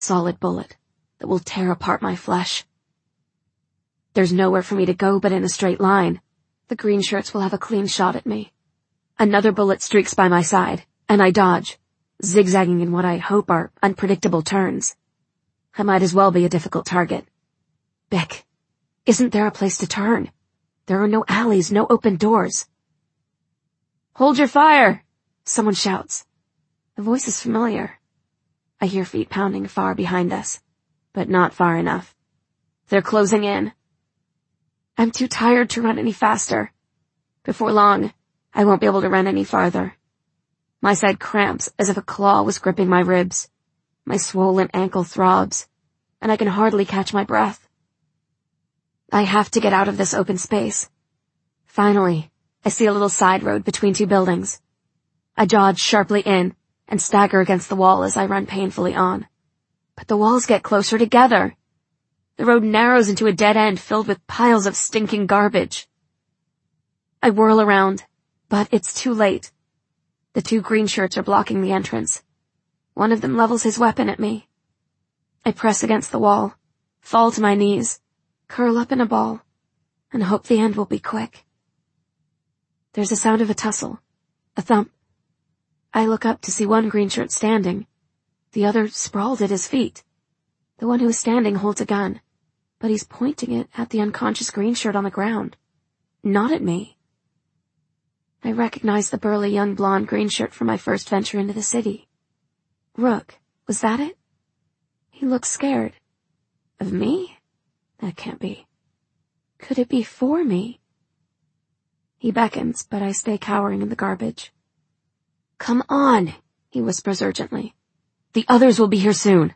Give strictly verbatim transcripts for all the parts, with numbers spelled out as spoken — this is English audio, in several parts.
solid bullet that will tear apart my flesh. There's nowhere for me to go but in a straight line. The green shirts will have a clean shot at me. Another bullet streaks by my side, and I dodge, zigzagging in what I hope are unpredictable turns. I might as well be a difficult target. Bick, isn't there a place to turn? There are no alleys, no open doors. Hold your fire! Someone shouts. The voice is familiar. I hear feet pounding far behind us, but not far enough. They're closing in. I'm too tired to run any faster. Before long, I won't be able to run any farther. My side cramps as if a claw was gripping my ribs. My swollen ankle throbs, and I can hardly catch my breath. I have to get out of this open space. Finally, I see a little side road between two buildings. I dodge sharply in and stagger against the wall as I run painfully on. But the walls get closer together. The road narrows into a dead end filled with piles of stinking garbage. I whirl around, but it's too late. The two green shirts are blocking the entrance. One of them levels his weapon at me. I press against the wall, fall to my knees, curl up in a ball, and hope the end will be quick. There's a sound of a tussle, a thump. I look up to see one green shirt standing, the other sprawled at his feet. The one who is standing holds a gun, but he's pointing it at the unconscious green shirt on the ground, not at me. I recognize the burly young blonde green shirt from my first venture into the city. Rook, was that it? He looks scared. Of me? That can't be. Could it be for me? He beckons, but I stay cowering in the garbage. Come on, he whispers urgently. The others will be here soon.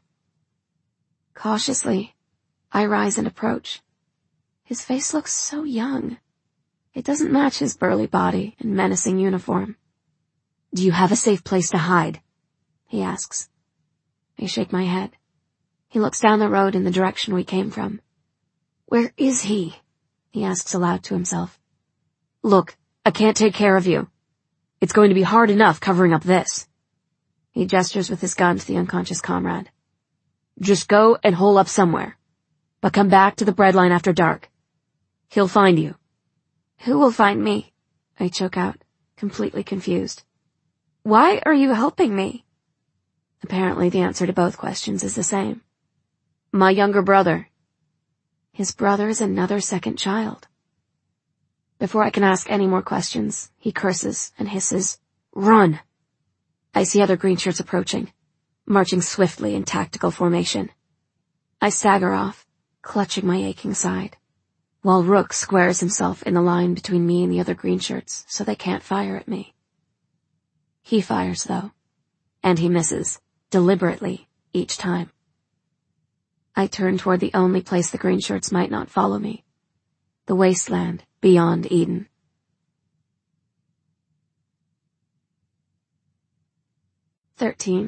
Cautiously, I rise and approach. His face looks so young. It doesn't match his burly body and menacing uniform. Do you have a safe place to hide? He asks. I shake my head. He looks down the road in the direction we came from. Where is he? He asks aloud to himself. Look, I can't take care of you. It's going to be hard enough covering up this. He gestures with his gun to the unconscious comrade. Just go and hole up somewhere, but come back to the breadline after dark. He'll find you. Who will find me? I choke out, completely confused. Why are you helping me? Apparently the answer to both questions is the same. My younger brother. His brother is another second child. Before I can ask any more questions, he curses and hisses, Run! I see other green shirts approaching, marching swiftly in tactical formation. I stagger off, clutching my aching side, while Rook squares himself in the line between me and the other green shirts so they can't fire at me. He fires, though, and he misses, deliberately, each time. I turn toward the only place the green shirts might not follow me, the wasteland beyond Eden. Thirteen.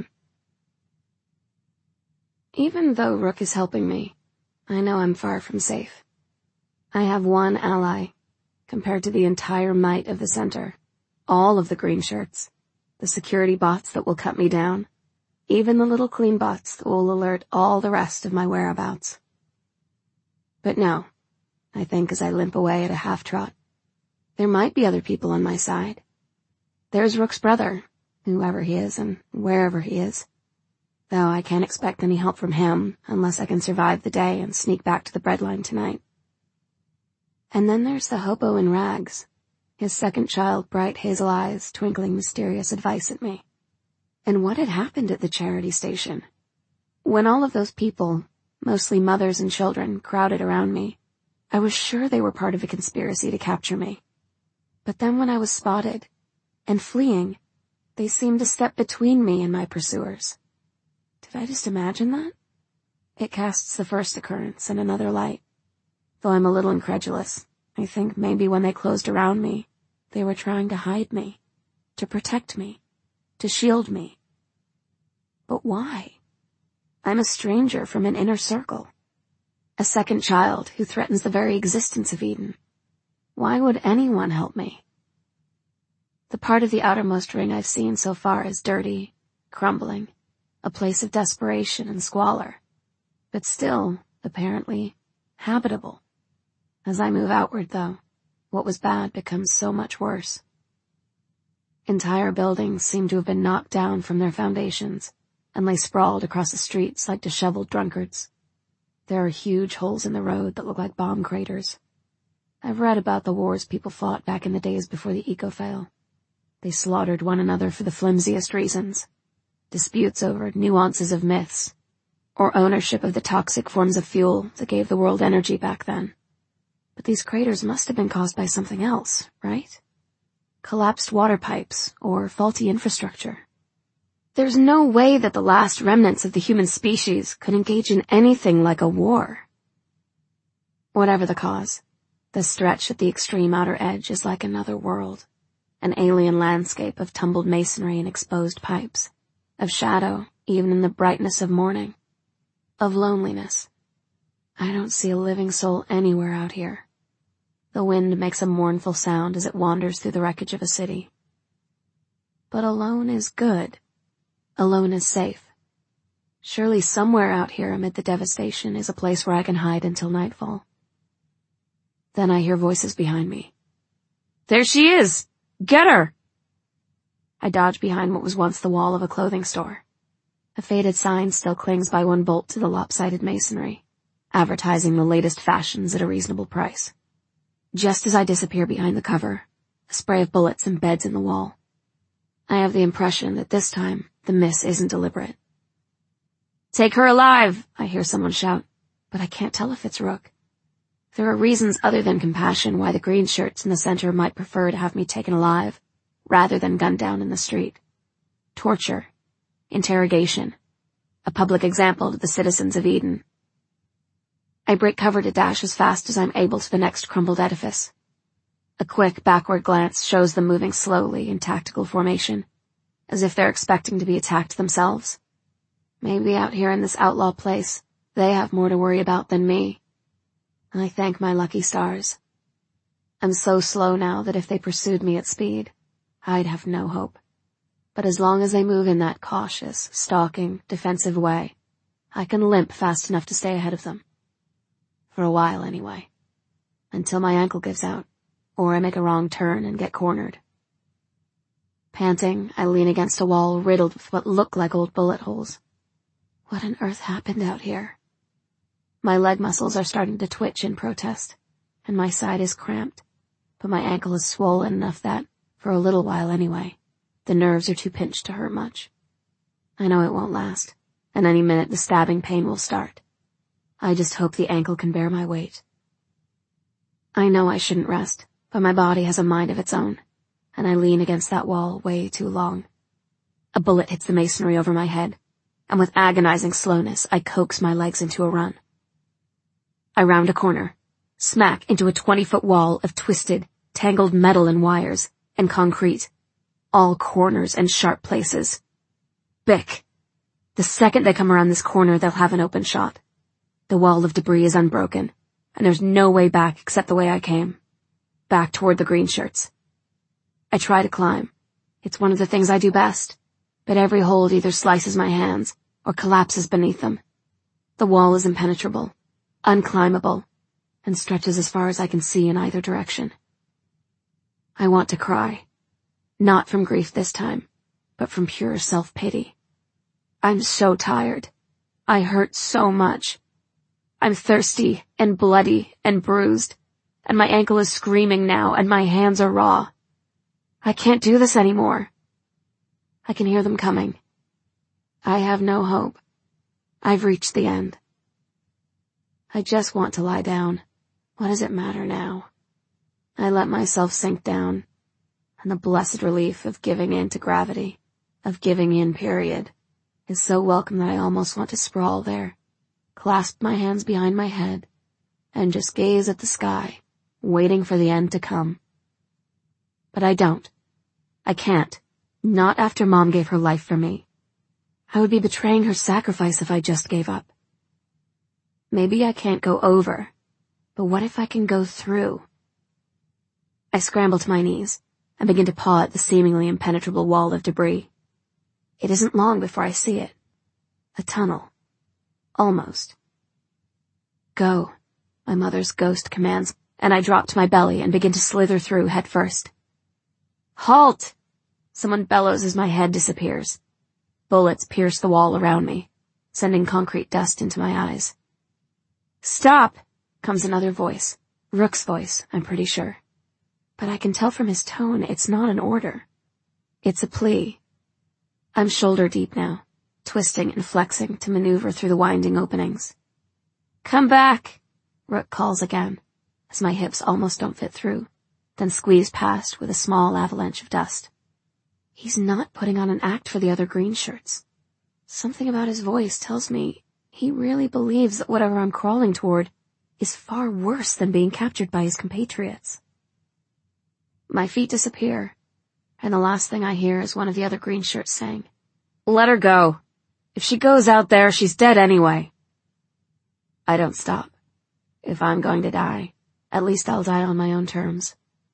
Even though Rook is helping me, I know I'm far from safe. I have one ally, compared to the entire might of the center, all of the green shirts, the security bots that will cut me down, even the little clean bots that will alert all the rest of my whereabouts. But no, I think as I limp away at a half-trot, there might be other people on my side. There's Rook's brother, whoever he is and wherever he is, though I can't expect any help from him unless I can survive the day and sneak back to the breadline tonight. And then there's the hobo in rags, his second child bright hazel eyes twinkling mysterious advice at me. And what had happened at the charity station? When all of those people, mostly mothers and children, crowded around me, I was sure they were part of a conspiracy to capture me. But then when I was spotted, and fleeing, they seemed to step between me and my pursuers. Did I just imagine that? It casts the first occurrence in another light. Though I'm a little incredulous, I think maybe when they closed around me, they were trying to hide me, to protect me, to shield me. But why? I'm a stranger from an inner circle, a second child who threatens the very existence of Eden. Why would anyone help me? The part of the outermost ring I've seen so far is dirty, crumbling, a place of desperation and squalor, but still, apparently, habitable. As I move outward, though, what was bad becomes so much worse. Entire buildings seem to have been knocked down from their foundations and lay sprawled across the streets like disheveled drunkards. There are huge holes in the road that look like bomb craters. I've read about the wars people fought back in the days before the eco-fail. They slaughtered one another for the flimsiest reasons. Disputes over nuances of myths, or ownership of the toxic forms of fuel that gave the world energy back then. But these craters must have been caused by something else, right? Collapsed water pipes, or faulty infrastructure. There's no way that the last remnants of the human species could engage in anything like a war. Whatever the cause, the stretch at the extreme outer edge is like another world, an alien landscape of tumbled masonry and exposed pipes, of shadow even in the brightness of morning, of loneliness. I don't see a living soul anywhere out here. The wind makes a mournful sound as it wanders through the wreckage of a city. But alone is good. Alone is safe. Surely somewhere out here amid the devastation is a place where I can hide until nightfall. Then I hear voices behind me. There she is! Get her! I dodge behind what was once the wall of a clothing store. A faded sign still clings by one bolt to the lopsided masonry, advertising the latest fashions at a reasonable price. Just as I disappear behind the cover, a spray of bullets embeds in the wall. I have the impression that this time the miss isn't deliberate. Take her alive, I hear someone shout, but I can't tell if it's Rook. There are reasons other than compassion why the green shirts in the center might prefer to have me taken alive, rather than gunned down in the street. Torture. Interrogation. A public example to the citizens of Eden. I break cover to dash as fast as I'm able to the next crumbled edifice. A quick backward glance shows them moving slowly in tactical formation, as if they're expecting to be attacked themselves. Maybe out here in this outlaw place, they have more to worry about than me. I thank my lucky stars. I'm so slow now that if they pursued me at speed, I'd have no hope. But as long as they move in that cautious, stalking, defensive way, I can limp fast enough to stay ahead of them. For a while, anyway. Until my ankle gives out, or I make a wrong turn and get cornered. Panting, I lean against a wall riddled with what look like old bullet holes. What on earth happened out here? My leg muscles are starting to twitch in protest, and my side is cramped, but my ankle is swollen enough that, for a little while anyway, the nerves are too pinched to hurt much. I know it won't last, and any minute the stabbing pain will start. I just hope the ankle can bear my weight. I know I shouldn't rest, but my body has a mind of its own, and I lean against that wall way too long. A bullet hits the masonry over my head, and with agonizing slowness I coax my legs into a run. I round a corner, smack into a twenty-foot wall of twisted, tangled metal and wires, and concrete, all corners and sharp places. Bick! The second they come around this corner, they'll have an open shot. The wall of debris is unbroken, and there's no way back except the way I came. Back toward the green shirts. I try to climb. It's one of the things I do best, but every hold either slices my hands or collapses beneath them. The wall is impenetrable, unclimbable, and stretches as far as I can see in either direction. I want to cry. Not from grief this time, but from pure self-pity. I'm so tired. I hurt so much. I'm thirsty and bloody and bruised, and my ankle is screaming now, and my hands are raw. I can't do this anymore. I can hear them coming. I have no hope. I've reached the end. I just want to lie down. What does it matter now? I let myself sink down, and the blessed relief of giving in to gravity, of giving in, period, is so welcome that I almost want to sprawl there, clasp my hands behind my head, and just gaze at the sky, waiting for the end to come. But I don't. I can't. Not after Mom gave her life for me. I would be betraying her sacrifice if I just gave up. Maybe I can't go over, but what if I can go through? I scramble to my knees and begin to paw at the seemingly impenetrable wall of debris. It isn't long before I see it. A tunnel. Almost. Go, my mother's ghost commands, and I drop to my belly and begin to slither through head first. Halt! Someone bellows as my head disappears. Bullets pierce the wall around me, sending concrete dust into my eyes. Stop! Comes another voice. Rook's voice, I'm pretty sure. But I can tell from his tone it's not an order. It's a plea. I'm shoulder deep now, twisting and flexing to maneuver through the winding openings. Come back, Rook calls again, as my hips almost don't fit through, then squeeze past with a small avalanche of dust. He's not putting on an act for the other green shirts. Something about his voice tells me he really believes that whatever I'm crawling toward is far worse than being captured by his compatriots. My feet disappear, and the last thing I hear is one of the other green shirts saying, Let her go. If she goes out there, she's dead anyway. I don't stop. If I'm going to die, at least I'll die on my own terms.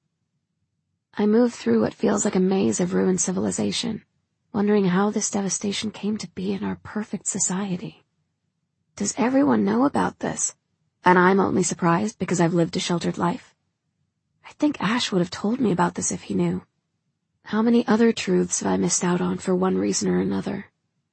I move through what feels like a maze of ruined civilization, wondering how this devastation came to be in our perfect society. Does everyone know about this? And I'm only surprised because I've lived a sheltered life. I think Ash would have told me about this if he knew. How many other truths have I missed out on for one reason or another?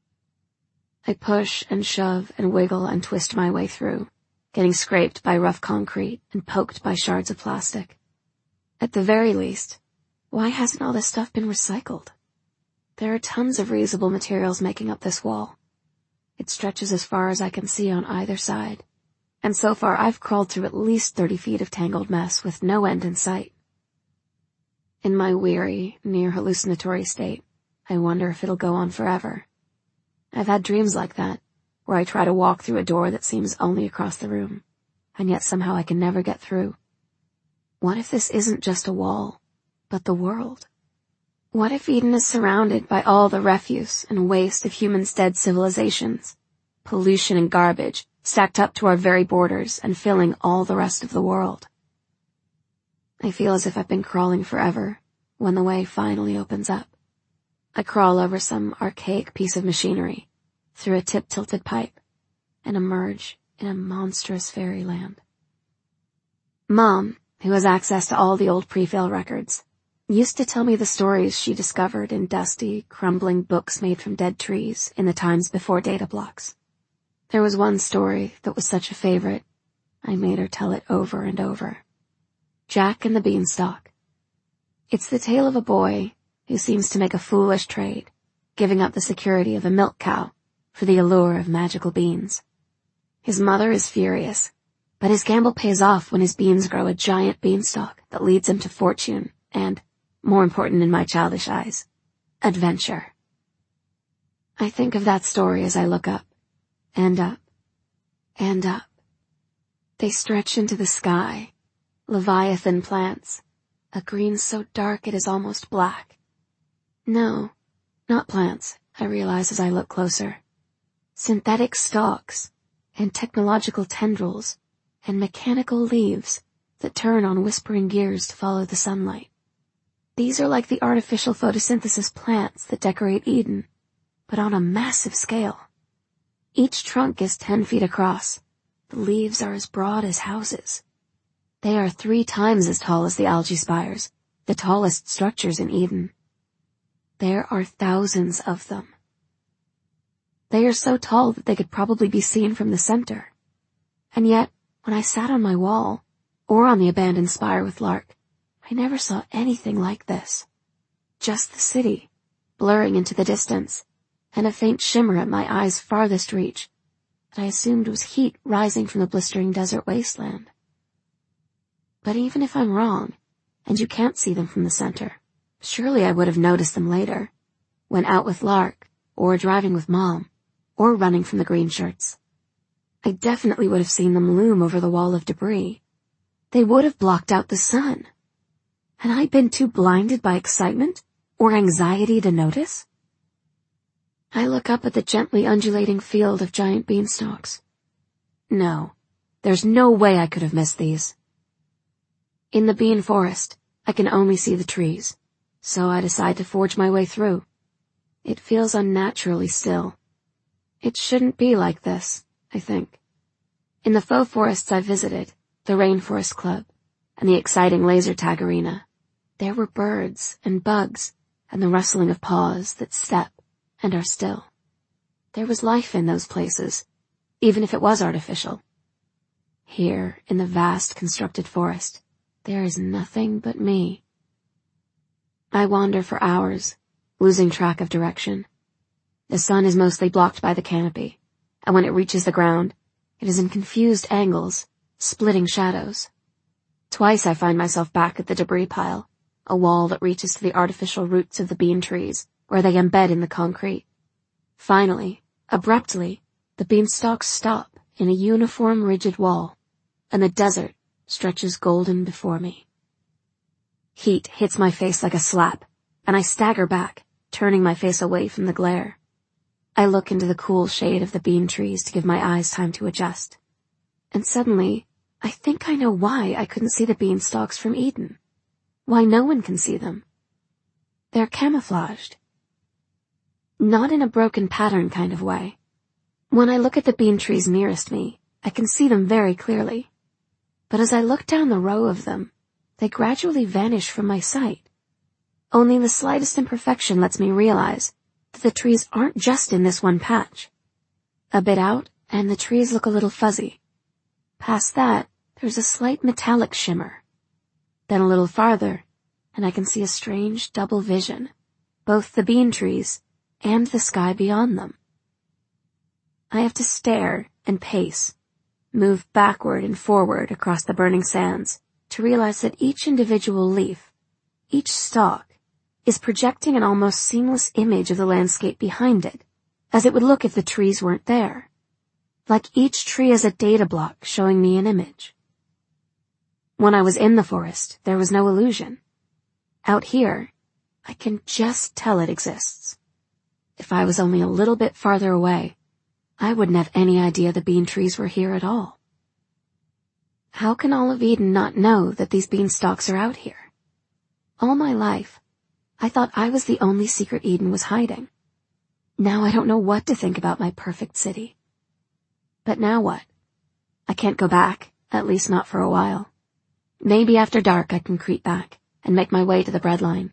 I push and shove and wiggle and twist my way through, getting scraped by rough concrete and poked by shards of plastic. At the very least, why hasn't all this stuff been recycled? There are tons of reusable materials making up this wall. It stretches as far as I can see on either side, and so far I've crawled through at least thirty feet of tangled mess with no end in sight. In my weary, near hallucinatory state, I wonder if it'll go on forever. I've had dreams like that, where I try to walk through a door that seems only across the room, and yet somehow I can never get through. What if this isn't just a wall, but the world? What if Eden is surrounded by all the refuse and waste of humans' dead civilizations, pollution and garbage stacked up to our very borders and filling all the rest of the world? I feel as if I've been crawling forever when the way finally opens up. I crawl over some archaic piece of machinery, through a tip-tilted pipe, and emerge in a monstrous fairyland. Mom, who has access to all the old pre-fail records, used to tell me the stories she discovered in dusty, crumbling books made from dead trees in the times before data blocks. There was one story that was such a favorite, I made her tell it over and over. Jack and the Beanstalk. It's the tale of a boy who seems to make a foolish trade, giving up the security of a milk cow for the allure of magical beans. His mother is furious, but his gamble pays off when his beans grow a giant beanstalk that leads him to fortune and, more important in my childish eyes, adventure. I think of that story as I look up, and up, and up. They stretch into the sky, leviathan plants, a green so dark it is almost black. No, not plants, I realize as I look closer. Synthetic stalks, and technological tendrils, and mechanical leaves that turn on whispering gears to follow the sunlight. These are like the artificial photosynthesis plants that decorate Eden, but on a massive scale. Each trunk is ten feet across. The leaves are as broad as houses. They are three times as tall as the algae spires, the tallest structures in Eden. There are thousands of them. They are so tall that they could probably be seen from the center. And yet, when I sat on my wall, or on the abandoned spire with Lark, I never saw anything like this. Just the city, blurring into the distance, and a faint shimmer at my eye's farthest reach that I assumed was heat rising from the blistering desert wasteland. But even if I'm wrong, and you can't see them from the center, surely I would have noticed them later, when out with Lark, or driving with Mom, or running from the green shirts. I definitely would have seen them loom over the wall of debris. They would have blocked out the sun. Had I been too blinded by excitement or anxiety to notice? I look up at the gently undulating field of giant beanstalks. No, there's no way I could have missed these. In the bean forest, I can only see the trees, so I decide to forge my way through. It feels unnaturally still. It shouldn't be like this, I think. In the faux forests I visited, the Rainforest Club, and the exciting laser tag arena, there were birds and bugs and the rustling of paws that step and are still. There was life in those places, even if it was artificial. Here, in the vast constructed forest, there is nothing but me. I wander for hours, losing track of direction. The sun is mostly blocked by the canopy, and when it reaches the ground, it is in confused angles, splitting shadows. Twice I find myself back at the debris pile, a wall that reaches to the artificial roots of the bean trees, where they embed in the concrete. Finally, abruptly, the beanstalks stop in a uniform rigid wall, and the desert stretches golden before me. Heat hits my face like a slap, and I stagger back, turning my face away from the glare. I look into the cool shade of the bean trees to give my eyes time to adjust. And suddenly, I think I know why I couldn't see the beanstalks from Eden. Why no one can see them. They're camouflaged. Not in a broken pattern kind of way. When I look at the bean trees nearest me, I can see them very clearly. But as I look down the row of them, they gradually vanish from my sight. Only the slightest imperfection lets me realize that the trees aren't just in this one patch. A bit out, and the trees look a little fuzzy. Past that, there's a slight metallic shimmer. Then a little farther, and I can see a strange double vision, both the bean trees and the sky beyond them. I have to stare and pace, move backward and forward across the burning sands to realize that each individual leaf, each stalk, is projecting an almost seamless image of the landscape behind it, as it would look if the trees weren't there. Like each tree is a data block showing me an image. When I was in the forest, there was no illusion. Out here, I can just tell it exists. If I was only a little bit farther away, I wouldn't have any idea the bean trees were here at all. How can all of Eden not know that these beanstalks are out here? All my life, I thought I was the only secret Eden was hiding. Now I don't know what to think about my perfect city. But now what? I can't go back, at least not for a while. Maybe after dark I can creep back and make my way to the breadline.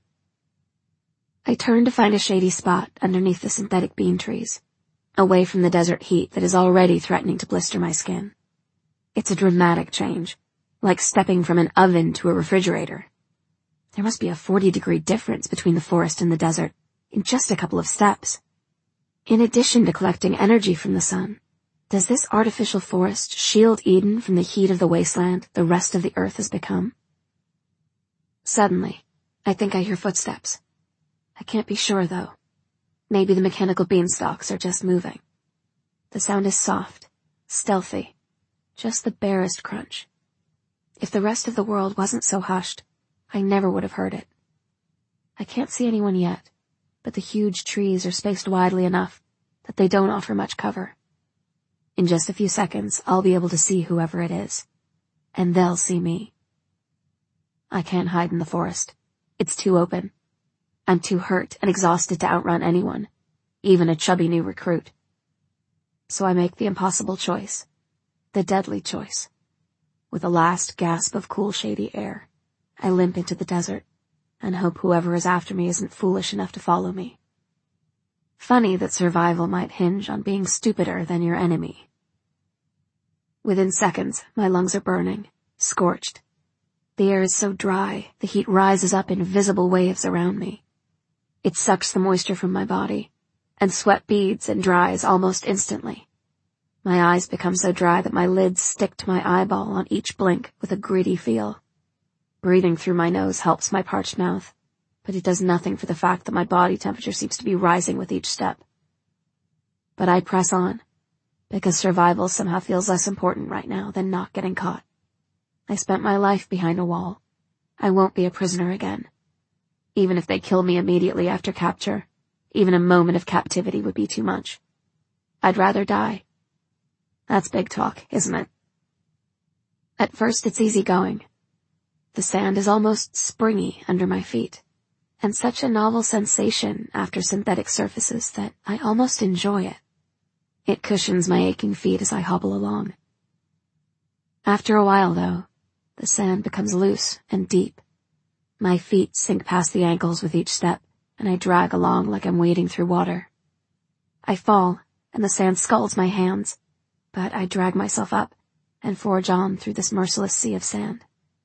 I turn to find a shady spot underneath the synthetic bean trees, away from the desert heat that is already threatening to blister my skin. It's a dramatic change, like stepping from an oven to a refrigerator. There must be a forty degree difference between the forest and the desert in just a couple of steps. In addition to collecting energy from the sun, does this artificial forest shield Eden from the heat of the wasteland the rest of the earth has become? Suddenly, I think I hear footsteps. I can't be sure, though. Maybe the mechanical beanstalks are just moving. The sound is soft, stealthy, just the barest crunch. If the rest of the world wasn't so hushed, I never would have heard it. I can't see anyone yet, but the huge trees are spaced widely enough that they don't offer much cover. In just a few seconds, I'll be able to see whoever it is, and they'll see me. I can't hide in the forest. It's too open. I'm too hurt and exhausted to outrun anyone, even a chubby new recruit. So I make the impossible choice, the deadly choice. With a last gasp of cool, shady air, I limp into the desert and hope whoever is after me isn't foolish enough to follow me. Funny that survival might hinge on being stupider than your enemy. Within seconds, my lungs are burning, scorched. The air is so dry, the heat rises up in visible waves around me. It sucks the moisture from my body, and sweat beads and dries almost instantly. My eyes become so dry that my lids stick to my eyeball on each blink with a gritty feel. Breathing through my nose helps my parched mouth, but it does nothing for the fact that my body temperature seems to be rising with each step. But I press on, because survival somehow feels less important right now than not getting caught. I spent my life behind a wall. I won't be a prisoner again. Even if they kill me immediately after capture, even a moment of captivity would be too much. I'd rather die. That's big talk, isn't it? At first it's easy going. The sand is almost springy under my feet, and such a novel sensation after synthetic surfaces that I almost enjoy it. It cushions my aching feet as I hobble along. After a while, though, the sand becomes loose and deep. My feet sink past the ankles with each step, and I drag along like I'm wading through water. I fall, and the sand scalds my hands, but I drag myself up and forge on through this merciless sea of sand.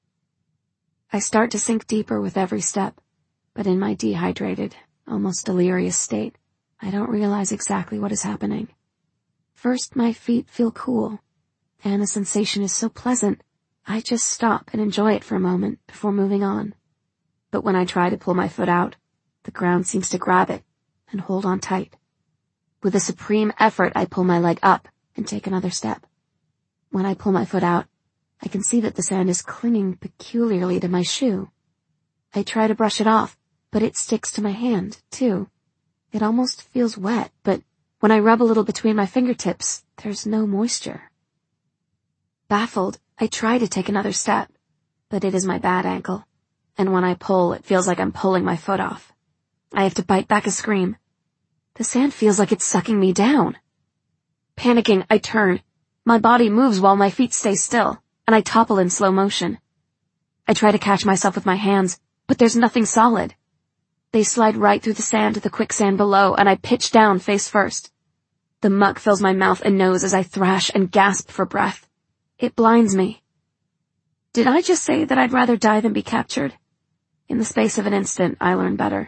I start to sink deeper with every step, but in my dehydrated, almost delirious state, I don't realize exactly what is happening. First, my feet feel cool, and the sensation is so pleasant, I just stop and enjoy it for a moment before moving on. But when I try to pull my foot out, the ground seems to grab it and hold on tight. With a supreme effort, I pull my leg up and take another step. When I pull my foot out, I can see that the sand is clinging peculiarly to my shoe. I try to brush it off, but it sticks to my hand, too. It almost feels wet, but when I rub a little between my fingertips, there's no moisture. Baffled, I try to take another step, but it is my bad ankle, and when I pull, it feels like I'm pulling my foot off. I have to bite back a scream. The sand feels like it's sucking me down. Panicking, I turn. My body moves while my feet stay still, and I topple in slow motion. I try to catch myself with my hands, but there's nothing solid. They slide right through the sand to the quicksand below, and I pitch down face first. The muck fills my mouth and nose as I thrash and gasp for breath. It blinds me. Did I just say that I'd rather die than be captured? In the space of an instant, I learn better.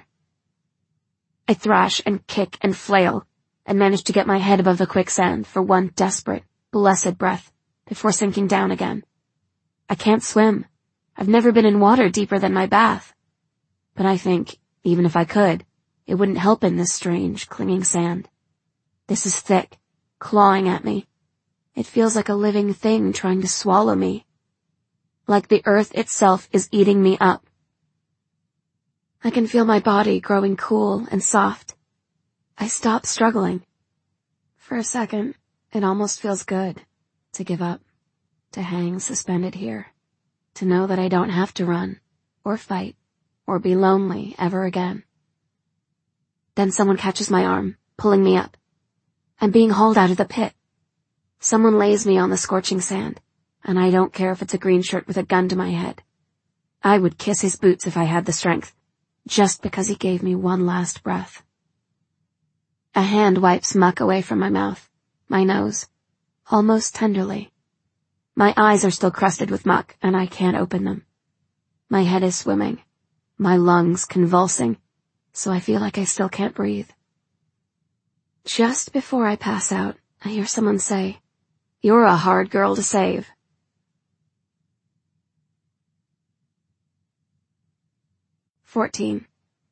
I thrash and kick and flail, and manage to get my head above the quicksand for one desperate, blessed breath before sinking down again. I can't swim. I've never been in water deeper than my bath. But I think, even if I could, it wouldn't help in this strange, clinging sand. This is thick, clawing at me. It feels like a living thing trying to swallow me. Like the earth itself is eating me up. I can feel my body growing cool and soft. I stop struggling. For a second, it almost feels good to give up, to hang suspended here, to know that I don't have to run, or fight, or be lonely ever again. Then someone catches my arm, pulling me up. I'm being hauled out of the pit. Someone lays me on the scorching sand, and I don't care if it's a green shirt with a gun to my head. I would kiss his boots if I had the strength, just because he gave me one last breath. A hand wipes muck away from my mouth, my nose, almost tenderly. My eyes are still crusted with muck, and I can't open them. My head is swimming, my lungs convulsing, so I feel like I still can't breathe. Just before I pass out, I hear someone say, "You're a hard girl to save." Fourteen.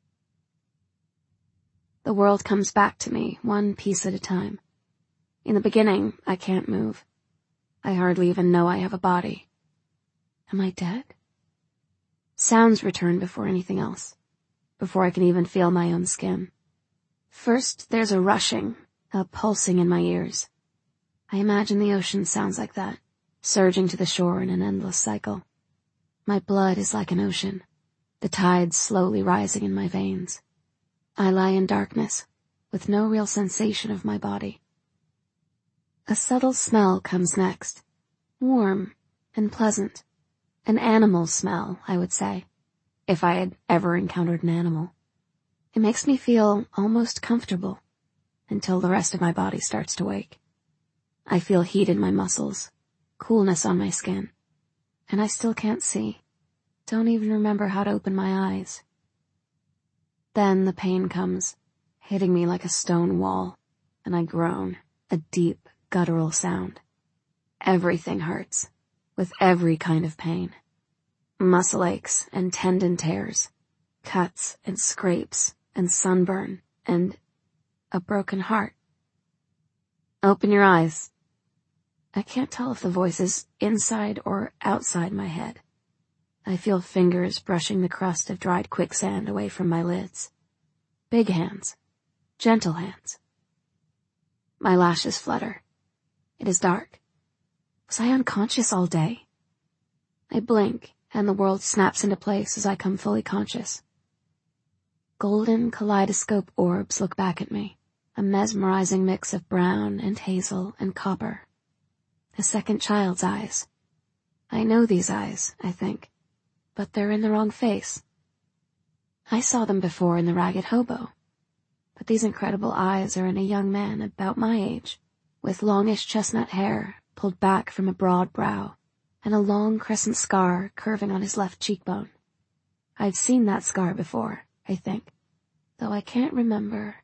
The world comes back to me, one piece at a time. In the beginning, I can't move. I hardly even know I have a body. Am I dead? Sounds return before anything else, before I can even feel my own skin. First, there's a rushing, a pulsing in my ears. I imagine the ocean sounds like that, surging to the shore in an endless cycle. My blood is like an ocean, the tides slowly rising in my veins. I lie in darkness, with no real sensation of my body. A subtle smell comes next, warm and pleasant. An animal smell, I would say, if I had ever encountered an animal. It makes me feel almost comfortable, until the rest of my body starts to wake. I feel heat in my muscles, coolness on my skin, and I still can't see. Don't even remember how to open my eyes. Then the pain comes, hitting me like a stone wall, and I groan, a deep, guttural sound. Everything hurts, with every kind of pain. Muscle aches and tendon tears, cuts and scrapes and sunburn, and a broken heart. Open your eyes. I can't tell if the voice is inside or outside my head. I feel fingers brushing the crust of dried quicksand away from my lids. Big hands. Gentle hands. My lashes flutter. It is dark. Was I unconscious all day? I blink, and the world snaps into place as I come fully conscious. Golden kaleidoscope orbs look back at me, a mesmerizing mix of brown and hazel and copper. A second child's eyes. I know these eyes, I think, but they're in the wrong face. I saw them before in The Ragged Hobo, but these incredible eyes are in a young man about my age, with longish chestnut hair pulled back from a broad brow, and a long crescent scar curving on his left cheekbone. I've seen that scar before, I think, though I can't remember.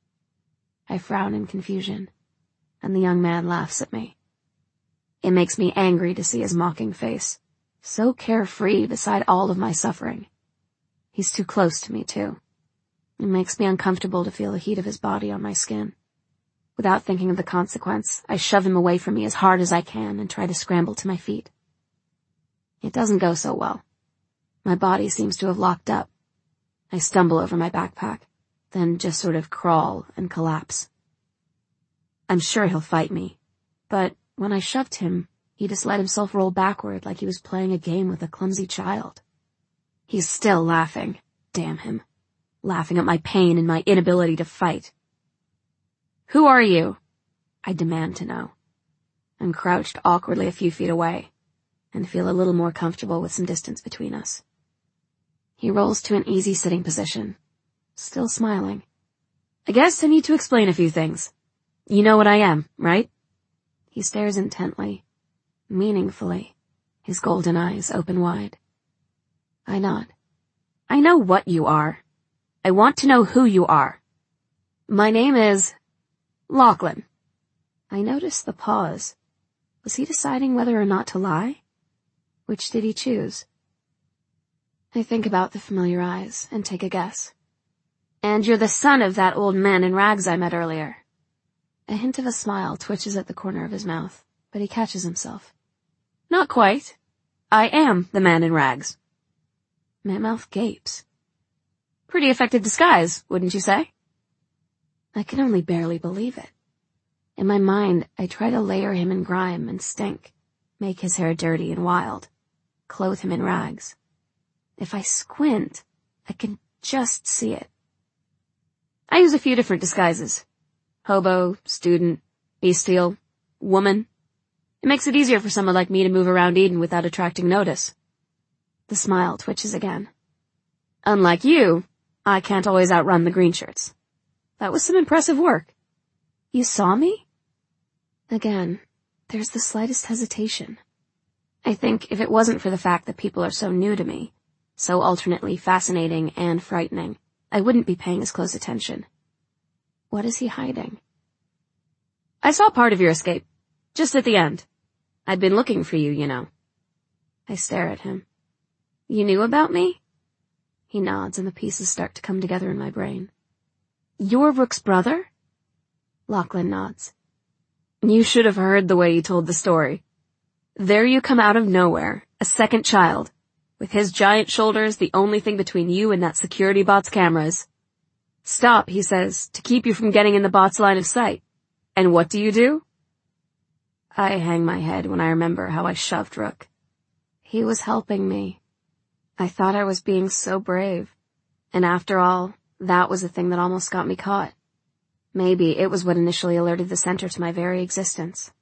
I frown in confusion, and the young man laughs at me. It makes me angry to see his mocking face, so carefree beside all of my suffering. He's too close to me, too. It makes me uncomfortable to feel the heat of his body on my skin. Without thinking of the consequence, I shove him away from me as hard as I can and try to scramble to my feet. It doesn't go so well. My body seems to have locked up. I stumble over my backpack, then just sort of crawl and collapse. I'm sure he'll fight me, but when I shoved him, he just let himself roll backward like he was playing a game with a clumsy child. He's still laughing, damn him, laughing at my pain and my inability to fight. Who are you? I demand to know. I'm crouched awkwardly a few feet away, and feel a little more comfortable with some distance between us. He rolls to an easy sitting position, still smiling. I guess I need to explain a few things. You know what I am, right? He stares intently, meaningfully, his golden eyes open wide. I nod. I know what you are. I want to know who you are. My name is Lachlan. I noticed the pause. Was he deciding whether or not to lie? Which did he choose? I think about the familiar eyes and take a guess. And you're the son of that old man in rags I met earlier. A hint of a smile twitches at the corner of his mouth, but he catches himself. Not quite. I am the man in rags. My mouth gapes. Pretty effective disguise, wouldn't you say? I can only barely believe it. In my mind, I try to layer him in grime and stink, make his hair dirty and wild, clothe him in rags. If I squint, I can just see it. I use a few different disguises. Hobo, student, bestial, woman. It makes it easier for someone like me to move around Eden without attracting notice. The smile twitches again. Unlike you, I can't always outrun the green shirts. That was some impressive work. You saw me? Again, there's the slightest hesitation. I think if it wasn't for the fact that people are so new to me, so alternately fascinating and frightening, I wouldn't be paying as close attention. What is he hiding? I saw part of your escape, just at the end. I'd been looking for you, you know. I stare at him. You knew about me? He nods and the pieces start to come together in my brain. You're Rook's brother? Lachlan nods. You should have heard the way he told the story. There you come out of nowhere, a second child, with his giant shoulders the only thing between you and that security bot's cameras. Stop, he says, to keep you from getting in the bot's line of sight. And what do you do? I hang my head when I remember how I shoved Rook. He was helping me. I thought I was being so brave. And after all, that was the thing that almost got me caught. Maybe it was what initially alerted the center to my very existence.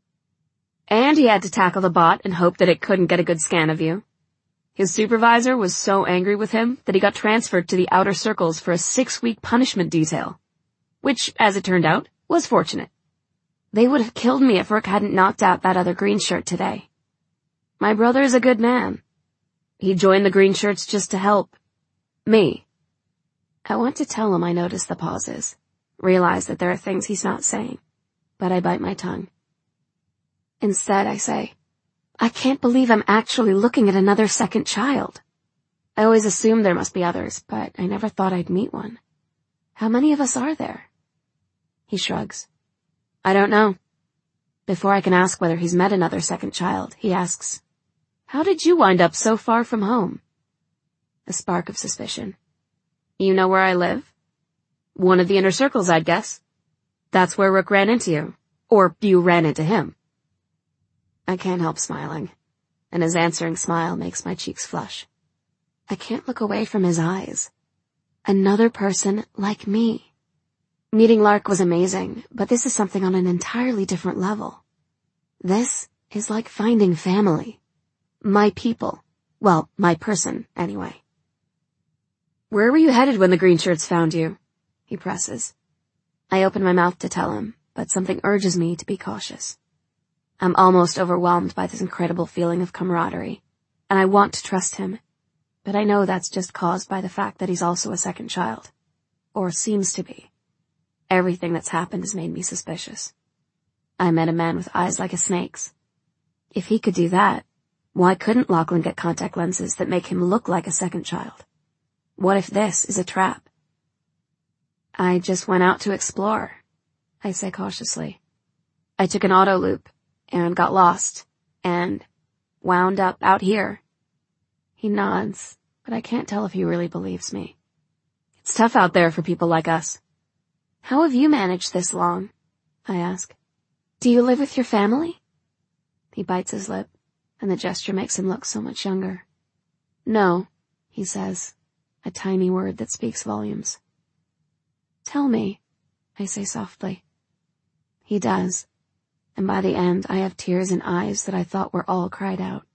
And he had to tackle the bot and hope that it couldn't get a good scan of you. His supervisor was so angry with him that he got transferred to the outer circles for a six-week punishment detail. Which, as it turned out, was fortunate. They would have killed me if Rook hadn't knocked out that other green shirt today. My brother is a good man. He joined the green shirts just to help me. I want to tell him I notice the pauses, realize that there are things he's not saying, but I bite my tongue. Instead, I say, I can't believe I'm actually looking at another second child. I always assumed there must be others, but I never thought I'd meet one. How many of us are there? He shrugs. I don't know. Before I can ask whether he's met another second child, he asks, how did you wind up so far from home? A spark of suspicion. You know where I live? One of the inner circles, I'd guess. That's where Rook ran into you. Or you ran into him. I can't help smiling, and his answering smile makes my cheeks flush. I can't look away from his eyes. Another person like me. Meeting Lark was amazing, but this is something on an entirely different level. This is like finding family. My people. Well, my person, anyway. Where were you headed when the Greenshirts found you? He presses. I open my mouth to tell him, but something urges me to be cautious. I'm almost overwhelmed by this incredible feeling of camaraderie, and I want to trust him, but I know that's just caused by the fact that he's also a second child. Or seems to be. Everything that's happened has made me suspicious. I met a man with eyes like a snake's. If he could do that, why couldn't Lachlan get contact lenses that make him look like a second child? What if this is a trap? I just went out to explore, I say cautiously. I took an auto loop and got lost and wound up out here. He nods, but I can't tell if he really believes me. It's tough out there for people like us. How have you managed this long? I ask. Do you live with your family? He bites his lip, and the gesture makes him look so much younger. No, he says, a tiny word that speaks volumes. Tell me, I say softly. He does, and by the end I have tears in eyes that I thought were all cried out.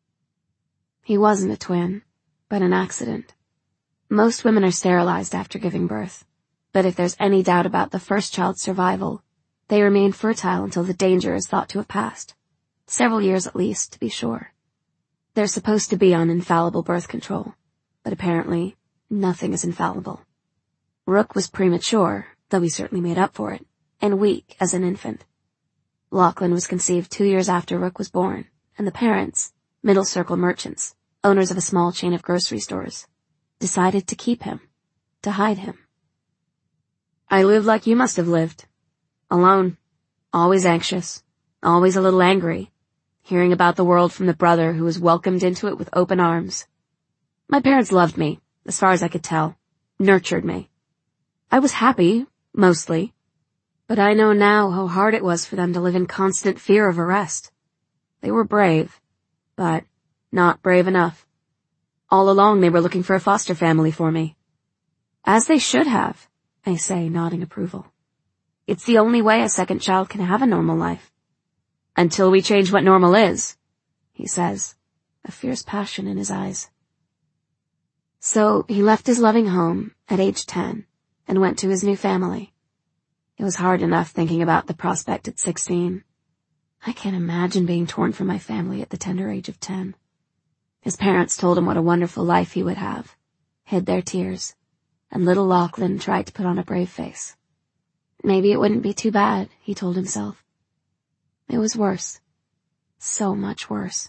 He wasn't a twin, but an accident. Most women are sterilized after giving birth, but if there's any doubt about the first child's survival, they remain fertile until the danger is thought to have passed. Several years at least, to be sure. They're supposed to be on infallible birth control, but apparently nothing is infallible. Rook was premature, though he certainly made up for it, and weak as an infant. Lachlan was conceived two years after Rook was born, and the parents, middle circle merchants, owners of a small chain of grocery stores, decided to keep him, to hide him. I lived like you must have lived. Alone, always anxious, always a little angry, hearing about the world from the brother who was welcomed into it with open arms. My parents loved me, as far as I could tell, nurtured me. I was happy, mostly, but I know now how hard it was for them to live in constant fear of arrest. They were brave, but not brave enough. All along they were looking for a foster family for me. As they should have, I say, nodding approval. It's the only way a second child can have a normal life. Until we change what normal is, he says, a fierce passion in his eyes. So he left his loving home at age ten and went to his new family. It was hard enough thinking about the prospect at sixteen. I can't imagine being torn from my family at the tender age of ten. His parents told him what a wonderful life he would have, hid their tears, and little Lachlan tried to put on a brave face. Maybe it wouldn't be too bad, he told himself. It was worse. So much worse.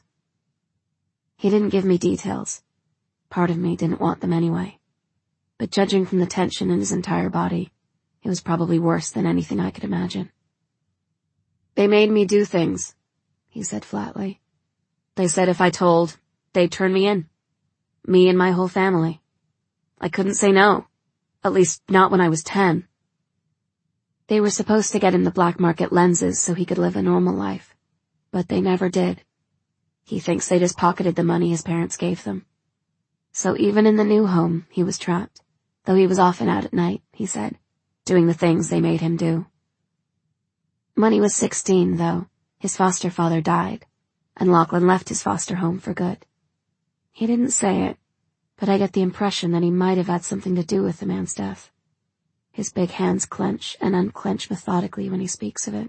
He didn't give me details. Part of me didn't want them anyway. But judging from the tension in his entire body, it was probably worse than anything I could imagine. They made me do things, he said flatly. They said if I told, they'd turn me in. Me and my whole family. I couldn't say no. At least not when I was ten. They were supposed to get him the black market lenses so he could live a normal life. But they never did. He thinks they just pocketed the money his parents gave them. So even in the new home, he was trapped. Though he was often out at night, he said, doing the things they made him do. When he was sixteen, though, his foster father died, and Lachlan left his foster home for good. He didn't say it, but I get the impression that he might have had something to do with the man's death. His big hands clench and unclench methodically when he speaks of it.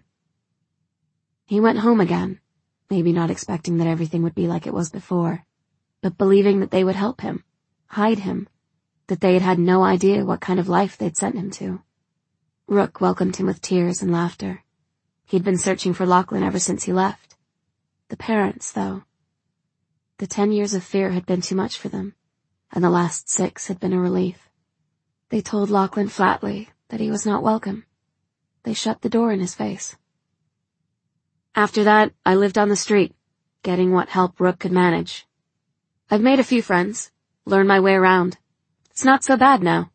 He went home again, maybe not expecting that everything would be like it was before, but believing that they would help him, hide him, that they had had no idea what kind of life they'd sent him to. Rook welcomed him with tears and laughter. He'd been searching for Lachlan ever since he left. The parents, though. The ten years of fear had been too much for them, and the last six had been a relief. They told Lachlan flatly that he was not welcome. They shut the door in his face. After that, I lived on the street, getting what help Rook could manage. I've made a few friends, learned my way around. It's not so bad now.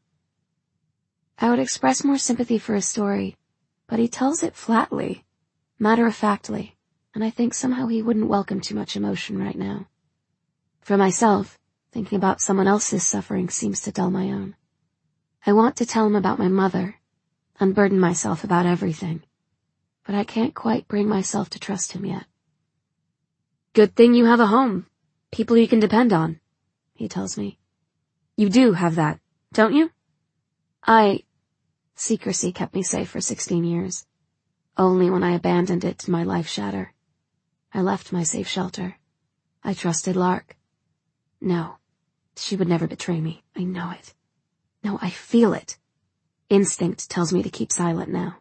I would express more sympathy for his story, but he tells it flatly, matter-of-factly, and I think somehow he wouldn't welcome too much emotion right now. For myself, thinking about someone else's suffering seems to dull my own. I want to tell him about my mother. unburden myself about everything, but I can't quite bring myself to trust him yet. Good thing you have a home, people you can depend on, he tells me. You do have that, don't you? I... Secrecy kept me safe for sixteen years. Only when I abandoned it did my life shatter. I left my safe shelter. I trusted Lark. No, she would never betray me. I know it. No, I feel it. Instinct tells me to keep silent now.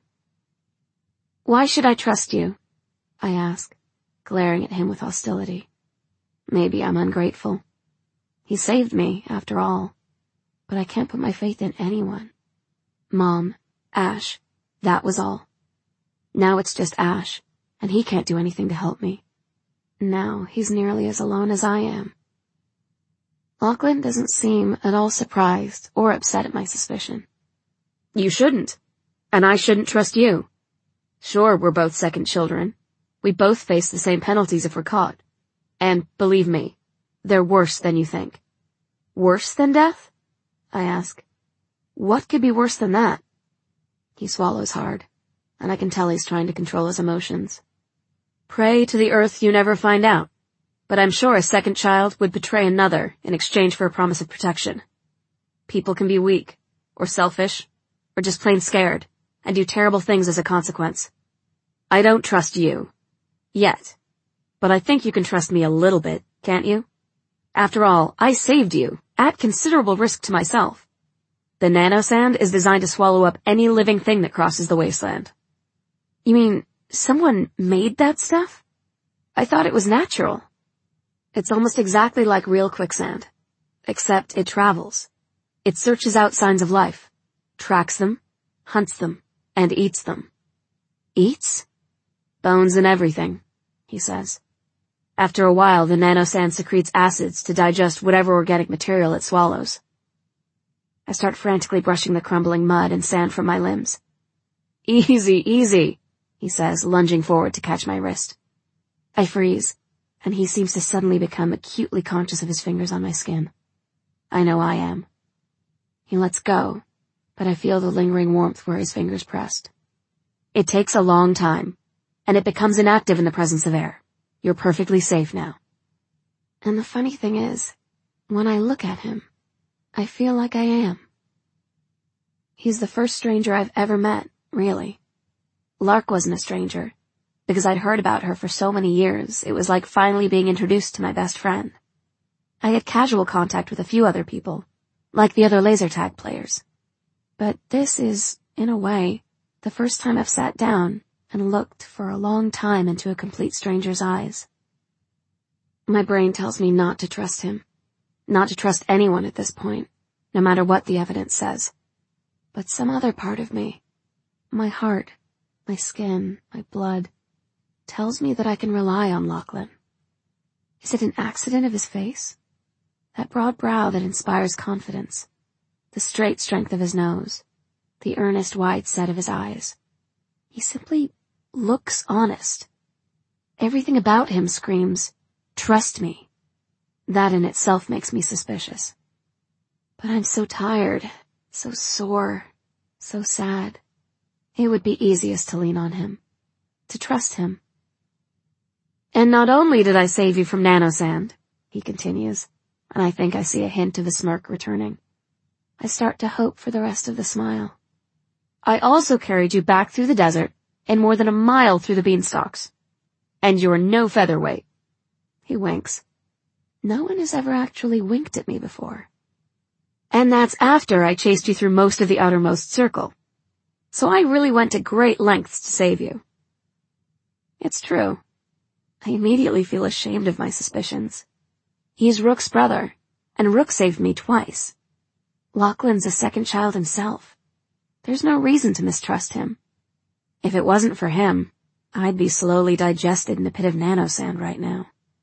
Why should I trust you? I ask, glaring at him with hostility. Maybe I'm ungrateful. He saved me, after all. But I can't put my faith in anyone. Mom, Ash, that was all. Now it's just Ash, and he can't do anything to help me. Now he's nearly as alone as I am. Lachlan doesn't seem at all surprised or upset at my suspicion. You shouldn't, and I shouldn't trust you. Sure, we're both second children. We both face the same penalties if we're caught. And, believe me, they're worse than you think. Worse than death? I ask. What could be worse than that? He swallows hard, and I can tell he's trying to control his emotions. Pray to the earth you never find out, but I'm sure a second child would betray another in exchange for a promise of protection. People can be weak, or selfish, or just plain scared, and do terrible things as a consequence. I don't trust you. Yet. But I think you can trust me a little bit, can't you? After all, I saved you, at considerable risk to myself. The nanosand is designed to swallow up any living thing that crosses the wasteland. You mean, someone made that stuff? I thought it was natural. It's almost exactly like real quicksand. Except it travels. It searches out signs of life, tracks them, hunts them, and eats them. Eats? Bones and everything, he says. After a while, the nanosand secretes acids to digest whatever organic material it swallows. I start frantically brushing the crumbling mud and sand from my limbs. Easy, easy, he says, lunging forward to catch my wrist. I freeze, and he seems to suddenly become acutely conscious of his fingers on my skin. I know I am. He lets go, but I feel the lingering warmth where his fingers pressed. It takes a long time, and it becomes inactive in the presence of air. You're perfectly safe now. And the funny thing is, when I look at him, I feel like I am. He's the first stranger I've ever met, really. Lark wasn't a stranger, because I'd heard about her for so many years, it was like finally being introduced to my best friend. I had casual contact with a few other people, like the other laser tag players. But this is, in a way, the first time I've sat down and looked for a long time into a complete stranger's eyes. My brain tells me not to trust him, not to trust anyone at this point, no matter what the evidence says. But some other part of me, my heart, my skin, my blood, tells me that I can rely on Lachlan. Is it an accident of his face? That broad brow that inspires confidence, the straight strength of his nose, the earnest wide set of his eyes. He simply looks honest. Everything about him screams, trust me. That in itself makes me suspicious. But I'm so tired, so sore, so sad. It would be easiest to lean on him, to trust him. And not only did I save you from nanosand, he continues, and I think I see a hint of a smirk returning. I start to hope for the rest of the smile. I also carried you back through the desert and more than a mile through the beanstalks. And you're no featherweight. He winks. No one has ever actually winked at me before. And that's after I chased you through most of the outermost circle. So I really went to great lengths to save you. It's true. I immediately feel ashamed of my suspicions. He's Rook's brother, and Rook saved me twice. Lachlan's a second child himself. There's no reason to mistrust him. If it wasn't for him, I'd be slowly digested in a pit of nanosand right now.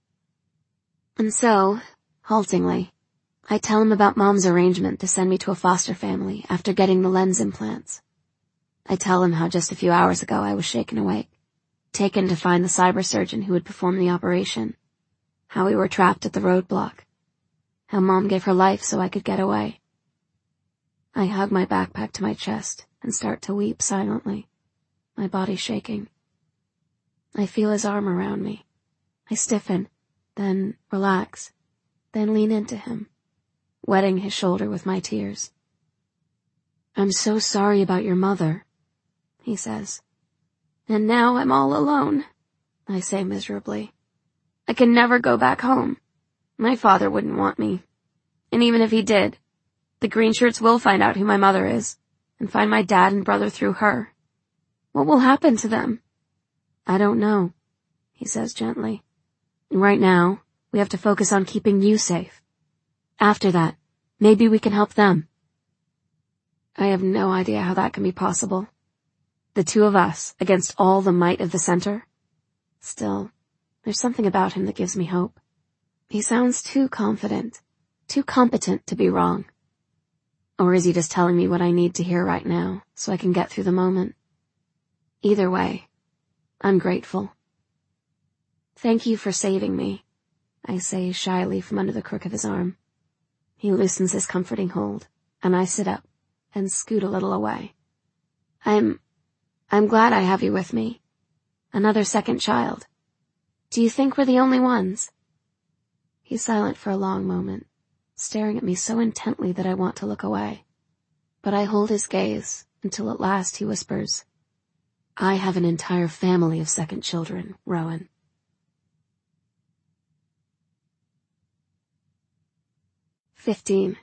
And so, haltingly, I tell him about Mom's arrangement to send me to a foster family after getting the lens implants. I tell him how just a few hours ago I was shaken awake, taken to find the cybersurgeon who would perform the operation, how we were trapped at the roadblock, how Mom gave her life so I could get away. I hug my backpack to my chest and start to weep silently, my body shaking. I feel his arm around me. I stiffen, then relax, then lean into him, wetting his shoulder with my tears. "I'm so sorry about your mother," he says. "And now I'm all alone," I say miserably. "I can never go back home. My father wouldn't want me. And even if he did, the Greenshirts will find out who my mother is, and find my dad and brother through her. What will happen to them?" "I don't know," he says gently. "Right now, we have to focus on keeping you safe. After that, maybe we can help them." I have no idea how that can be possible. The two of us against all the might of the center. Still, there's something about him that gives me hope. He sounds too confident, too competent to be wrong. Or is he just telling me what I need to hear right now so I can get through the moment? Either way, I'm grateful. "Thank you for saving me," I say shyly from under the crook of his arm. He loosens his comforting hold, and I sit up and scoot a little away. I'm, I'm glad I have you with me. Another second child. Do you think we're the only ones?" He's silent for a long moment, staring at me so intently that I want to look away. But I hold his gaze until at last he whispers, "I have an entire family of second children, Rowan." Fifteen.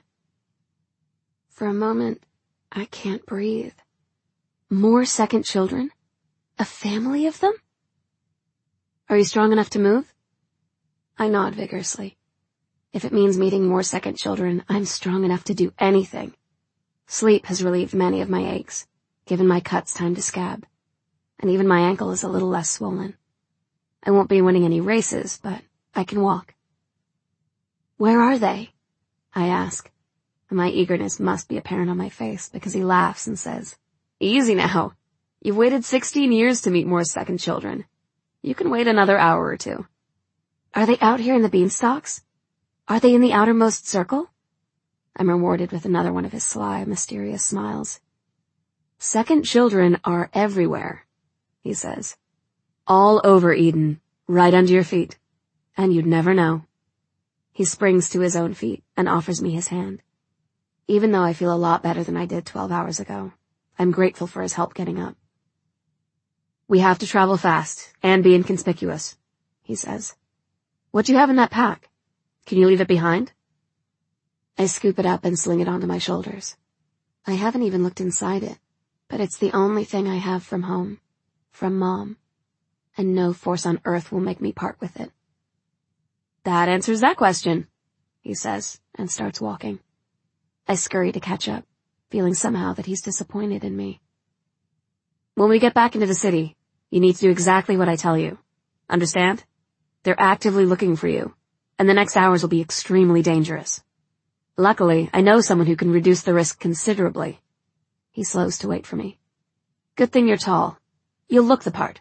For a moment, I can't breathe. More second children? A family of them? "Are you strong enough to move?" I nod vigorously. If it means meeting more second children, I'm strong enough to do anything. Sleep has relieved many of my aches, given my cuts time to scab, and even my ankle is a little less swollen. I won't be winning any races, but I can walk. "Where are they?" I ask, and my eagerness must be apparent on my face because he laughs and says, "Easy now. You've waited sixteen years to meet more second children. You can wait another hour or two." "Are they out here in the beanstalks? Are they in the outermost circle?" I'm rewarded with another one of his sly, mysterious smiles. "Second children are everywhere," he says. "All over Eden, right under your feet. And you'd never know." He springs to his own feet and offers me his hand. Even though I feel a lot better than I did twelve hours ago, I'm grateful for his help getting up. "We have to travel fast and be inconspicuous," he says. "What do you have in that pack? Can you leave it behind?" I scoop it up and sling it onto my shoulders. I haven't even looked inside it, but it's the only thing I have from home, from Mom, and no force on earth will make me part with it. "That answers that question," he says, and starts walking. I scurry to catch up, feeling somehow that he's disappointed in me. "When we get back into the city, you need to do exactly what I tell you. Understand? They're actively looking for you, and the next hours will be extremely dangerous. Luckily, I know someone who can reduce the risk considerably." He slows to wait for me. "Good thing you're tall. You'll look the part."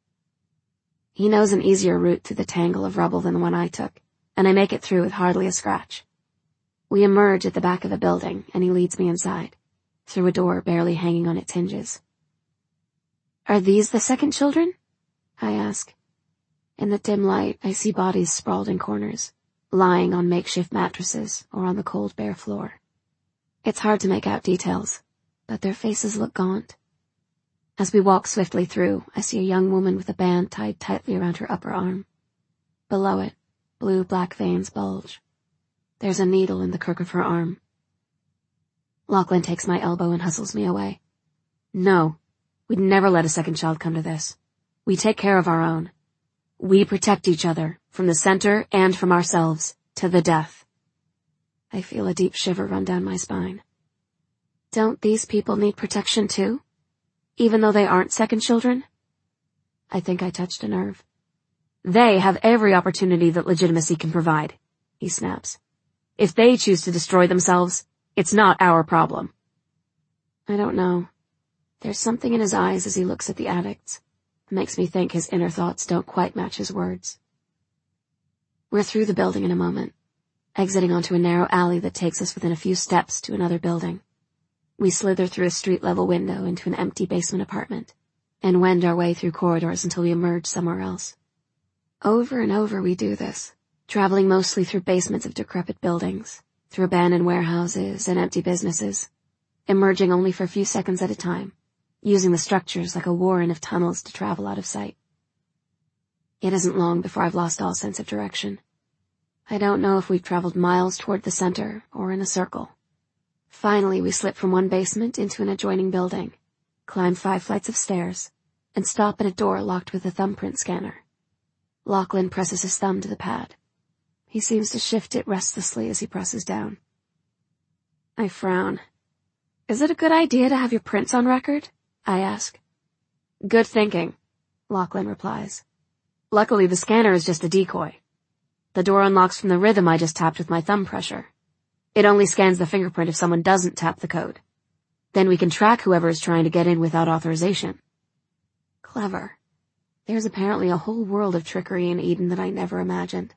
He knows an easier route through the tangle of rubble than the one I took, and I make it through with hardly a scratch. We emerge at the back of the building, and he leads me inside, through a door barely hanging on its hinges. "Are these the second children?" I ask. In the dim light, I see bodies sprawled in corners, lying on makeshift mattresses or on the cold bare floor. It's hard to make out details, but their faces look gaunt. As we walk swiftly through, I see a young woman with a band tied tightly around her upper arm. Below it, blue-black veins bulge. There's a needle in the crook of her arm. Lachlan takes my elbow and hustles me away. "No, we'd never let a second child come to this. We take care of our own. We protect each other, from the center and from ourselves, to the death." I feel a deep shiver run down my spine. Don't these people need protection too? Even though they aren't second children? I think I touched a nerve. "They have every opportunity that legitimacy can provide," he snaps. "If they choose to destroy themselves, it's not our problem." I don't know. There's something in his eyes as he looks at the addicts. It makes me think his inner thoughts don't quite match his words. We're through the building in a moment, exiting onto a narrow alley that takes us within a few steps to another building. We slither through a street-level window into an empty basement apartment, and wend our way through corridors until we emerge somewhere else. Over and over we do this, traveling mostly through basements of decrepit buildings, through abandoned warehouses and empty businesses, emerging only for a few seconds at a time, using the structures like a warren of tunnels to travel out of sight. It isn't long before I've lost all sense of direction. I don't know if we've traveled miles toward the center or in a circle. Finally, we slip from one basement into an adjoining building, climb five flights of stairs, and stop at a door locked with a thumbprint scanner. Lachlan presses his thumb to the pad. He seems to shift it restlessly as he presses down. I frown. Is it a good idea to have your prints on record? I ask. Good thinking, Lachlan replies. Luckily, the scanner is just a decoy. The door unlocks from the rhythm I just tapped with my thumb pressure. It only scans the fingerprint if someone doesn't tap the code. Then we can track whoever is trying to get in without authorization. Clever. There's apparently a whole world of trickery in Eden that I never imagined.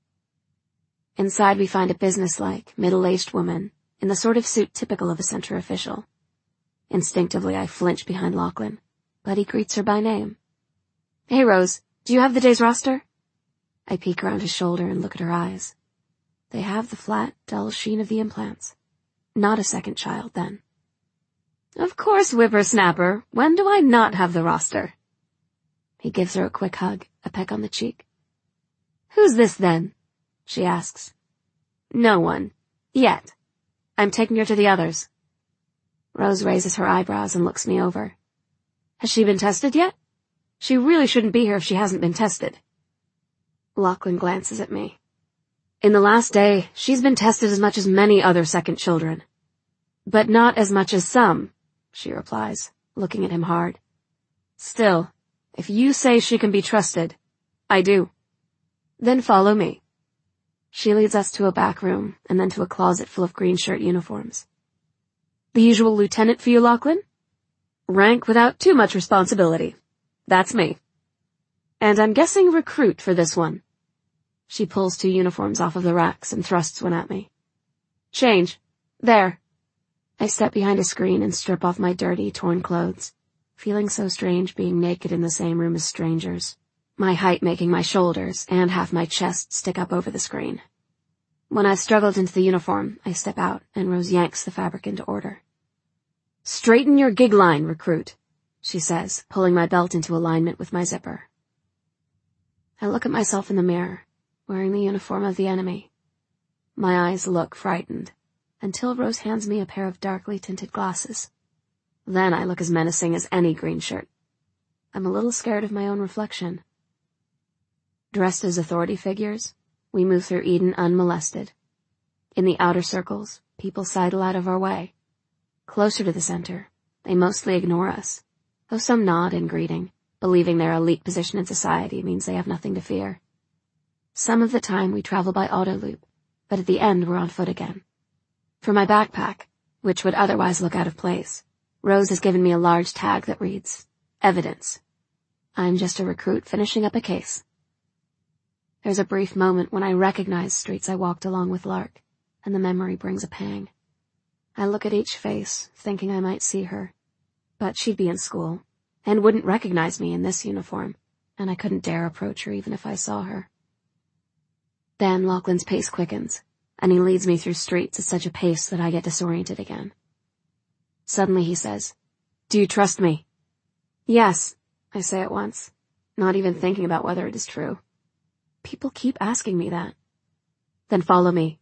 Inside we find a businesslike, middle-aged woman in the sort of suit typical of a center official. Instinctively I flinch behind Lachlan, but he greets her by name. Hey Rose, do you have the day's roster? I peek around his shoulder and look at her eyes. They have the flat, dull sheen of the implants. Not a second child, then. Of course, whippersnapper. When do I not have the roster? He gives her a quick hug, a peck on the cheek. Who's this, then? She asks. No one. Yet. I'm taking her to the others. Rose raises her eyebrows and looks me over. Has she been tested yet? She really shouldn't be here if she hasn't been tested. Lachlan glances at me. In the last day, she's been tested as much as many other second children. But not as much as some, she replies, looking at him hard. Still, if you say she can be trusted, I do. Then follow me. She leads us to a back room and then to a closet full of green shirt uniforms. The usual lieutenant for you, Lachlan? Rank without too much responsibility. That's me. And I'm guessing recruit for this one. She pulls two uniforms off of the racks and thrusts one at me. Change. There. I step behind a screen and strip off my dirty, torn clothes, feeling so strange being naked in the same room as strangers, my height making my shoulders and half my chest stick up over the screen. When I've struggled into the uniform, I step out and Rose yanks the fabric into order. Straighten your gig line, recruit, she says, pulling my belt into alignment with my zipper. I look at myself in the mirror, wearing the uniform of the enemy. My eyes look frightened, until Rose hands me a pair of darkly tinted glasses. Then I look as menacing as any green shirt. I'm a little scared of my own reflection. Dressed as authority figures, we move through Eden unmolested. In the outer circles, people sidle out of our way. Closer to the center, they mostly ignore us, though some nod in greeting, believing their elite position in society means they have nothing to fear. Some of the time we travel by autoloop, but at the end we're on foot again. For my backpack, which would otherwise look out of place, Rose has given me a large tag that reads, Evidence. I'm just a recruit finishing up a case. There's a brief moment when I recognize streets I walked along with Lark, and the memory brings a pang. I look at each face, thinking I might see her, but she'd be in school, and wouldn't recognize me in this uniform, and I couldn't dare approach her even if I saw her. Then Lachlan's pace quickens, and he leads me through streets at such a pace that I get disoriented again. Suddenly he says, Do you trust me? Yes, I say at once, not even thinking about whether it is true. People keep asking me that. Then follow me.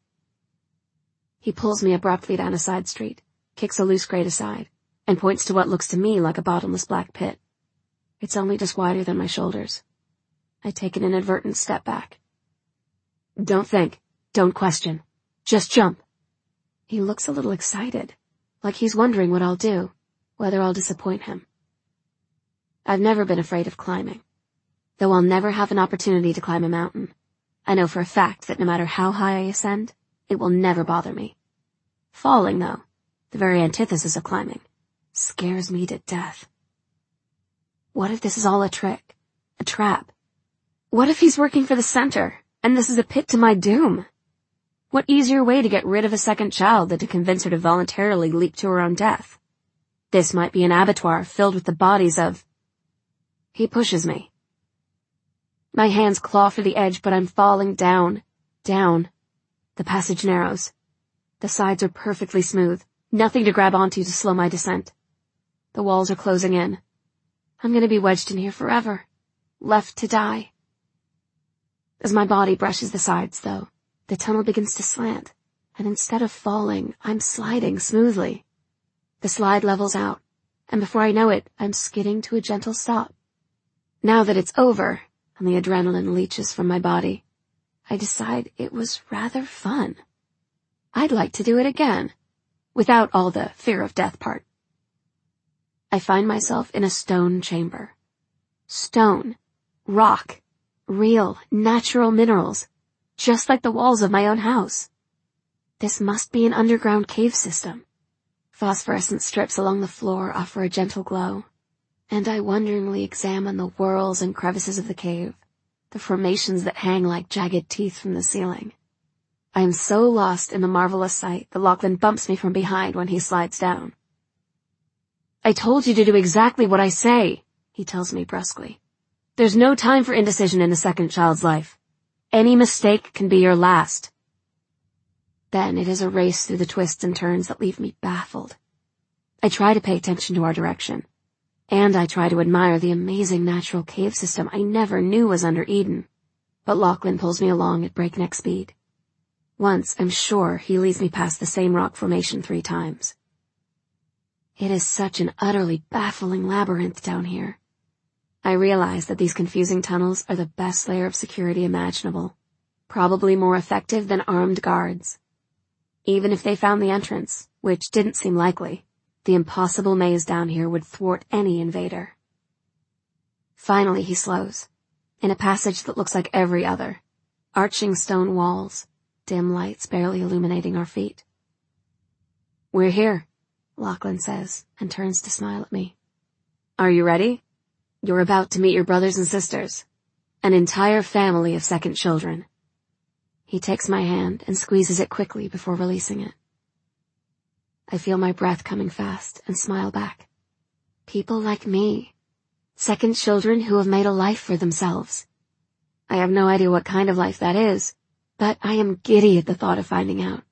He pulls me abruptly down a side street, kicks a loose grate aside, and points to what looks to me like a bottomless black pit. It's only just wider than my shoulders. I take an inadvertent step back. Don't think. Don't question. Just jump. He looks a little excited, like he's wondering what I'll do, whether I'll disappoint him. I've never been afraid of climbing. Though I'll never have an opportunity to climb a mountain, I know for a fact that no matter how high I ascend, it will never bother me. Falling, though, the very antithesis of climbing, scares me to death. What if this is all a trick? A trap? What if he's working for the center, and this is a pit to my doom? What easier way to get rid of a second child than to convince her to voluntarily leap to her own death? This might be an abattoir filled with the bodies of... He pushes me. My hands claw for the edge, but I'm falling down, down. The passage narrows. The sides are perfectly smooth, nothing to grab onto to slow my descent. The walls are closing in. I'm gonna be wedged in here forever, left to die. As my body brushes the sides, though, the tunnel begins to slant, and instead of falling, I'm sliding smoothly. The slide levels out, and before I know it, I'm skidding to a gentle stop. Now that it's over, and the adrenaline leaches from my body, I decide it was rather fun. I'd like to do it again, without all the fear of death part. I find myself in a stone chamber. Stone, rock, real, natural minerals, just like the walls of my own house. This must be an underground cave system. Phosphorescent strips along the floor offer a gentle glow, and I wonderingly examine the whorls and crevices of the cave, the formations that hang like jagged teeth from the ceiling. I am so lost in the marvelous sight that Lachlan bumps me from behind when he slides down. I told you to do exactly what I say, he tells me brusquely. There's no time for indecision in the second child's life. Any mistake can be your last. Then it is a race through the twists and turns that leave me baffled. I try to pay attention to our direction, and I try to admire the amazing natural cave system I never knew was under Eden, but Lachlan pulls me along at breakneck speed. Once, I'm sure, he leads me past the same rock formation three times. It is such an utterly baffling labyrinth down here. I realize that these confusing tunnels are the best layer of security imaginable, probably more effective than armed guards. Even if they found the entrance, which didn't seem likely, the impossible maze down here would thwart any invader. Finally he slows, in a passage that looks like every other, arching stone walls, dim lights barely illuminating our feet. We're here, Lachlan says, and turns to smile at me. Are you ready? You're about to meet your brothers and sisters, an entire family of second children. He takes my hand and squeezes it quickly before releasing it. I feel my breath coming fast and smile back. People like me. Second children who have made a life for themselves. I have no idea what kind of life that is, but I am giddy at the thought of finding out.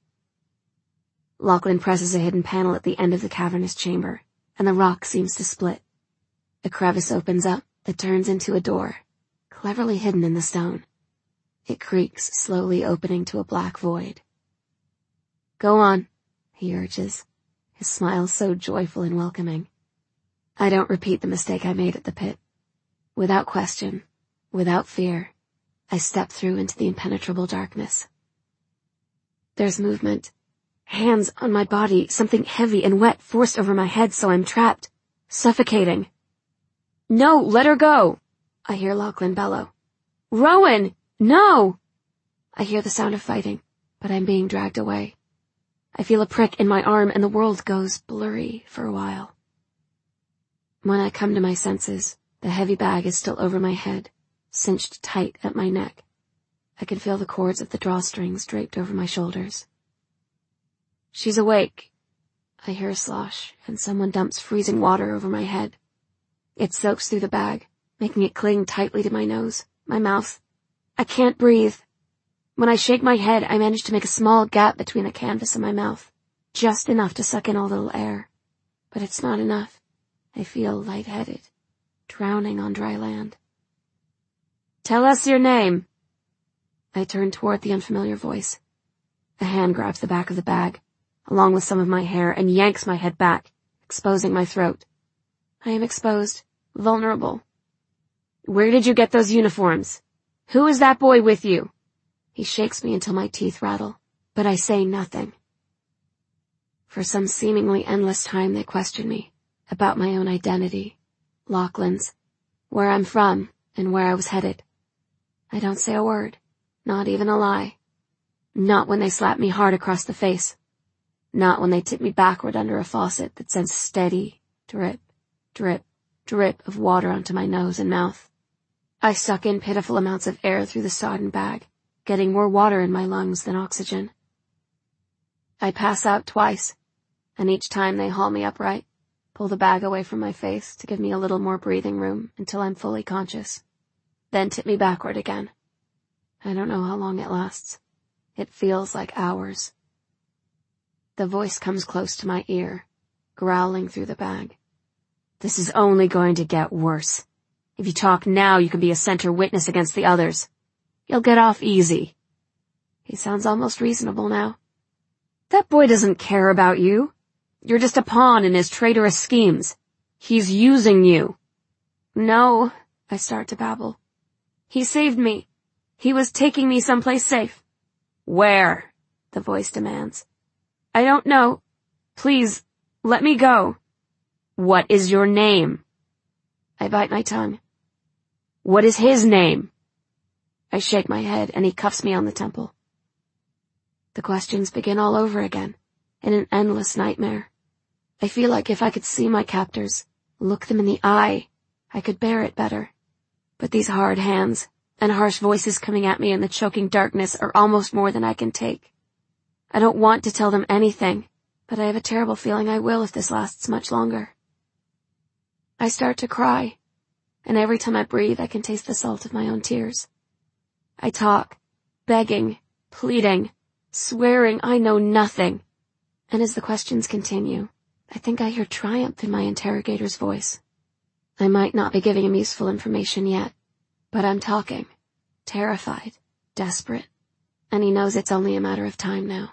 Lachlan presses a hidden panel at the end of the cavernous chamber, and the rock seems to split. A crevice opens up that turns into a door, cleverly hidden in the stone. It creaks, slowly opening to a black void. Go on, he urges, his smile so joyful and welcoming. I don't repeat the mistake I made at the pit. Without question, without fear, I step through into the impenetrable darkness. There's movement. Hands on my body, something heavy and wet forced over my head so I'm trapped, suffocating. No, let her go, I hear Lachlan bellow. Rowan, no! I hear the sound of fighting, but I'm being dragged away. I feel a prick in my arm and the world goes blurry for a while. When I come to my senses, the heavy bag is still over my head, cinched tight at my neck. I can feel the cords of the drawstrings draped over my shoulders. She's awake. I hear a slosh, and someone dumps freezing water over my head. It soaks through the bag, making it cling tightly to my nose, my mouth. I can't breathe. When I shake my head, I manage to make a small gap between the canvas and my mouth, just enough to suck in a little air. But it's not enough. I feel lightheaded, drowning on dry land. Tell us your name. I turn toward the unfamiliar voice. A hand grabs the back of the bag, along with some of my hair, and yanks my head back, exposing my throat. I am exposed, vulnerable. Where did you get those uniforms? Who is that boy with you? He shakes me until my teeth rattle, but I say nothing. For some seemingly endless time they question me about my own identity, Lachlan's, where I'm from, and where I was headed. I don't say a word, not even a lie. Not when they slap me hard across the face. Not when they tip me backward under a faucet that sends steady drip, drip, drip of water onto my nose and mouth. I suck in pitiful amounts of air through the sodden bag, getting more water in my lungs than oxygen, I pass out twice, and each time they haul me upright, pull the bag away from my face to give me a little more breathing room until I'm fully conscious, then tip me backward again. I don't know how long it lasts. It feels like hours. The voice comes close to my ear, growling through the bag. This is only going to get worse. If you talk now, you can be a center witness against the others. You'll get off easy. He sounds almost reasonable now. That boy doesn't care about you. You're just a pawn in his traitorous schemes. He's using you. No, I start to babble. He saved me. He was taking me someplace safe. Where? The voice demands. I don't know. Please, let me go. What is your name? I bite my tongue. What is his name? I shake my head and he cuffs me on the temple. The questions begin all over again, in an endless nightmare. I feel like if I could see my captors, look them in the eye, I could bear it better. But these hard hands and harsh voices coming at me in the choking darkness are almost more than I can take. I don't want to tell them anything, but I have a terrible feeling I will if this lasts much longer. I start to cry, and every time I breathe I can taste the salt of my own tears. I talk, begging, pleading, swearing I know nothing, and as the questions continue, I think I hear triumph in my interrogator's voice. I might not be giving him useful information yet, but I'm talking, terrified, desperate, and he knows it's only a matter of time now.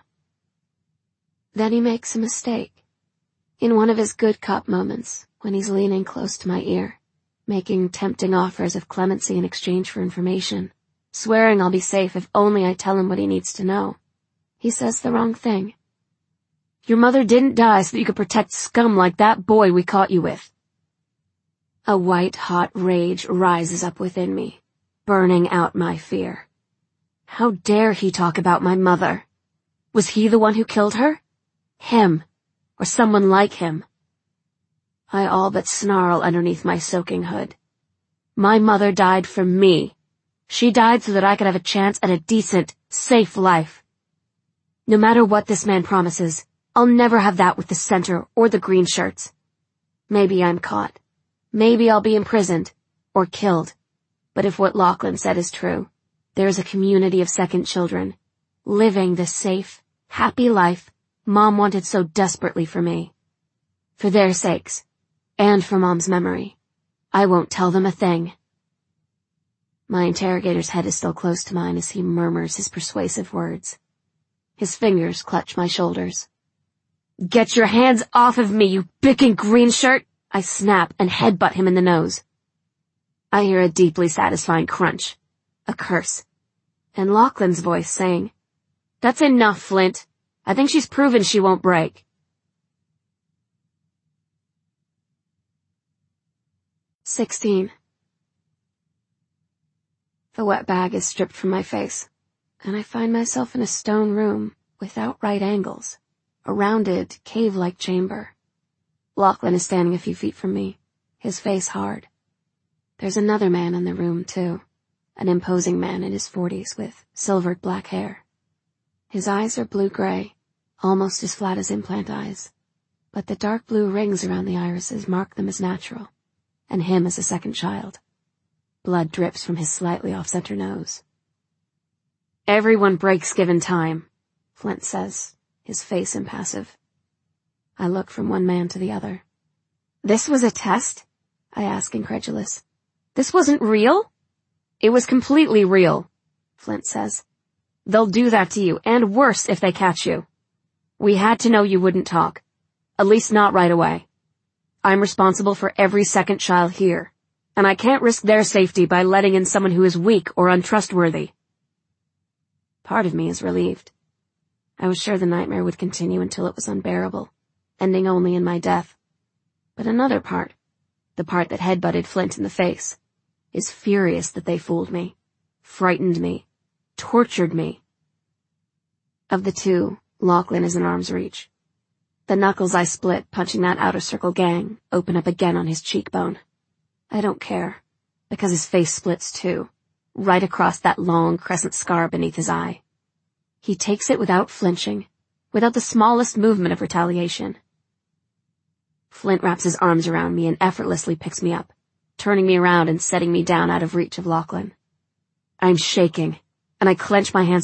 Then he makes a mistake. In one of his good cop moments, when he's leaning close to my ear, making tempting offers of clemency in exchange for information, swearing I'll be safe if only I tell him what he needs to know, he says the wrong thing. Your mother didn't die so that you could protect scum like that boy we caught you with. A white-hot rage rises up within me, burning out my fear. How dare he talk about my mother? Was he the one who killed her? Him, or someone like him? I all but snarl underneath my soaking hood. My mother died for me. She died so that I could have a chance at a decent, safe life. No matter what this man promises, I'll never have that with the center or the green shirts. Maybe I'm caught. Maybe I'll be imprisoned, or killed. But if what Lachlan said is true, there is a community of second children, living the safe, happy life Mom wanted so desperately for me. For their sakes, and for Mom's memory, I won't tell them a thing. My interrogator's head is still close to mine as he murmurs his persuasive words. His fingers clutch my shoulders. Get your hands off of me, you bicking green shirt! I snap and headbutt him in the nose. I hear a deeply satisfying crunch, a curse, and Lachlan's voice saying, That's enough, Flint. I think she's proven she won't break. Sixteen. The wet bag is stripped from my face, and I find myself in a stone room without right angles, a rounded, cave-like chamber. Lachlan is standing a few feet from me, his face hard. There's another man in the room, too, an imposing man in his forties with silvered black hair. His eyes are blue-gray, almost as flat as implant eyes, but the dark blue rings around the irises mark them as natural, and him as a second child. Blood drips from his slightly off-center nose. Everyone breaks given time, Flint says, his face impassive. I look from one man to the other. This was a test? I ask, incredulous. This wasn't real? It was completely real, Flint says. They'll do that to you, and worse if they catch you. We had to know you wouldn't talk. At least not right away. I'm responsible for every second child here, and I can't risk their safety by letting in someone who is weak or untrustworthy. Part of me is relieved. I was sure the nightmare would continue until it was unbearable, ending only in my death. But another part, the part that headbutted Flint in the face, is furious that they fooled me, frightened me, tortured me. Of the two, Lachlan is in arm's reach. The knuckles I split punching that outer circle gang open up again on his cheekbone. I don't care, because his face splits too, right across that long crescent scar beneath his eye. He takes it without flinching, without the smallest movement of retaliation. Flint wraps his arms around me and effortlessly picks me up, turning me around and setting me down out of reach of Lachlan. I'm shaking, and I clench my hands